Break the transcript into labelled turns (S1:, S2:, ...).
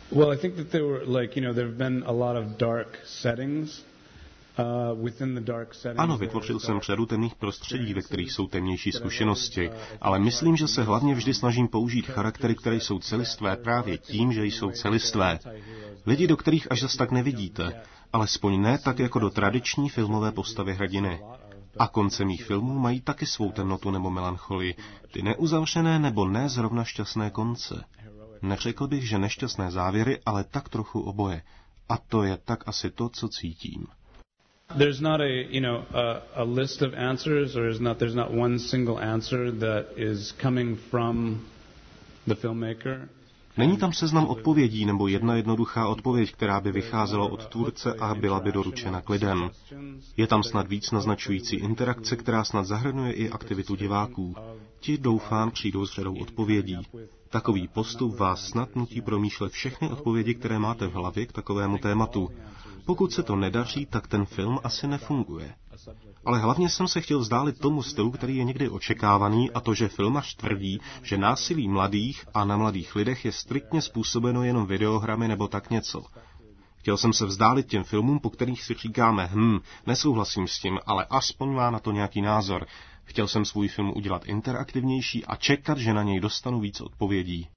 S1: Well, I think that there were there have been a lot of dark settings.
S2: Ano, vytvořil jsem řadu temných prostředí, ve kterých jsou temnější zkušenosti, ale myslím, že se hlavně vždy snažím použít charaktery, které jsou celistvé právě tím, že jsou celistvé. Lidi, do kterých až zas tak nevidíte, alespoň ne tak jako do tradiční filmové postavy hrdiny. A konce mých filmů mají taky svou temnotu nebo melancholii, ty neuzavřené nebo ne zrovna šťastné konce. Neřekl bych, že nešťastné závěry, ale tak trochu oboje. A to je tak asi to, co cítím.
S1: There's not a list of answers, or there's not one single answer that is coming from the filmmaker.
S2: Není tam seznam odpovědí nebo jedna jednoduchá odpověď, která by vycházela od tvůrce a byla by doručena k lidem. Je tam snad víc naznačující interakce, která snad zahrnuje i aktivitu diváků. Ti, doufám, přijdou s řadou odpovědí. Takový postup vás snad nutí promýšlet všechny odpovědi, které máte v hlavě k takovému tématu. Pokud se to nedaří, tak ten film asi nefunguje. Ale hlavně jsem se chtěl vzdálit tomu stylu, který je někdy očekávaný, a to, že filmař tvrdí, že násilí mladých a na mladých lidech je striktně způsobeno jenom videohrami nebo tak něco. Chtěl jsem se vzdálit těm filmům, po kterých si říkáme, nesouhlasím s tím, ale aspoň má na to nějaký názor. Chtěl jsem svůj film udělat interaktivnější a čekat, že na něj dostanu víc odpovědí.